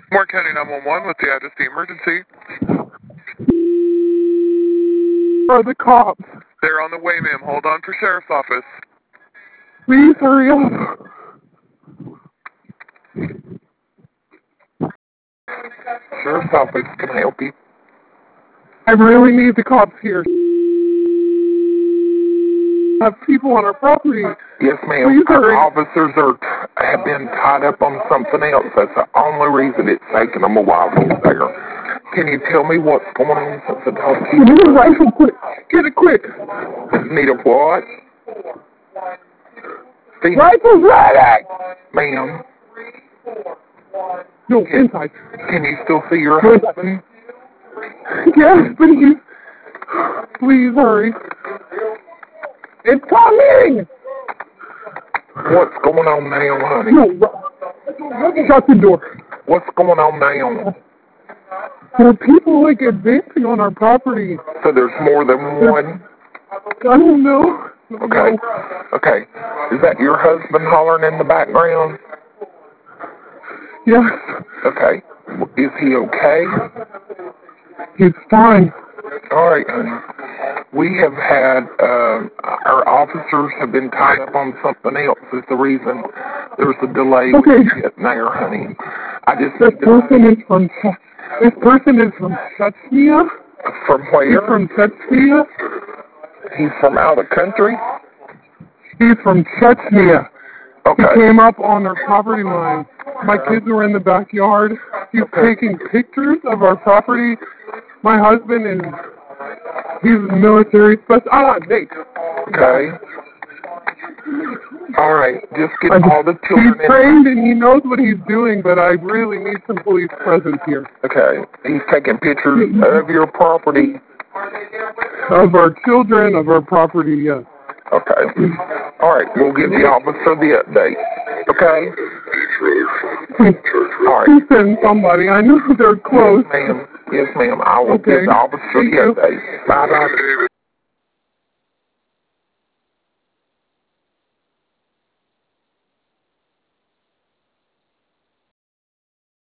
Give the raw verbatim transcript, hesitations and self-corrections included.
Moore County nine one one with the address the emergency. Are the cops? They're on the way, ma'am. Hold on for sheriff's office. Please hurry up. Sheriff's office, can I help you? I really need the cops here. Have people on our property. Yes, ma'am. Please hurry. Our officers are have been tied up on something else. That's the only reason it's taken them a while to get there. Can you tell me what's going on since the dog You need a rifle quick. Get it quick. Need a what? Steve, Rifle's ready! ma'am, No, inside. can you still see your Where's husband? Yes, but he's... Please hurry. It's coming! What's going on now, honey? No, shut the door. What's going on now? There are people, like, advancing on our property. So there's more than one? I don't know. Okay. Okay. Is that your husband hollering in the background? Yes. Okay. Is he okay? He's fine. All right, honey. We have had, uh, our officers have been tied up on something else is the reason there's a delay Okay. with you getting there, honey. I just This need to person is from... This person is from Chechnya. From He's where? from Chechnya. He's from out of the country? He's from Chechnya. Okay. He came up on our property line. My kids were in the backyard. He's Okay. taking pictures of our property. My husband is... He's military special... Ah, Nate. Okay. All right. Just get I just- all the children He's in. trained and he knows what he's doing, but I really need some police presence here. Okay. He's taking pictures of your property. Of our children, of our property, yes. Okay. All right. We'll give the officer the update. Okay? All right. Please send somebody. I know they're close. Yes, ma'am. Yes, ma'am. I will Okay. give the officer Thank the you. update. Bye-bye.